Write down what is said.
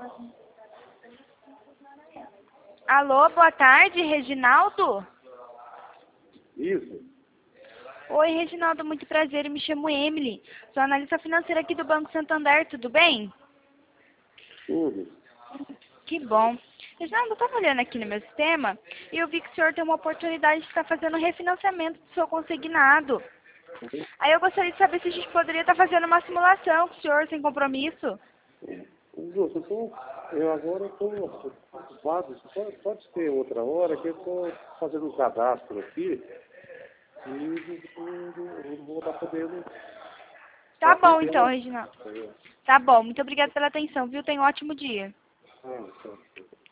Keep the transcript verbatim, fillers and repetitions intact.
Alô, boa tarde, Reginaldo? Isso. Oi, Reginaldo, muito prazer, eu me chamo Emily. Sou analista financeira aqui do Banco Santander, tudo bem? Tudo. Que bom. Reginaldo, eu estava olhando aqui no meu sistema e eu vi que o senhor tem uma oportunidade de estar fazendo refinanciamento do seu consignado. Aí eu gostaria de saber se a gente poderia estar fazendo uma simulação com o senhor, sem compromisso. Eu, tô, eu agora estou ocupado, pode, pode ter outra hora que eu estou fazendo um cadastro aqui e eu não vou estar podendo Tá bom atender então, lá. Reginaldo. Tá bom, muito obrigada pela atenção, viu? Tenha um ótimo dia. Ah, tá.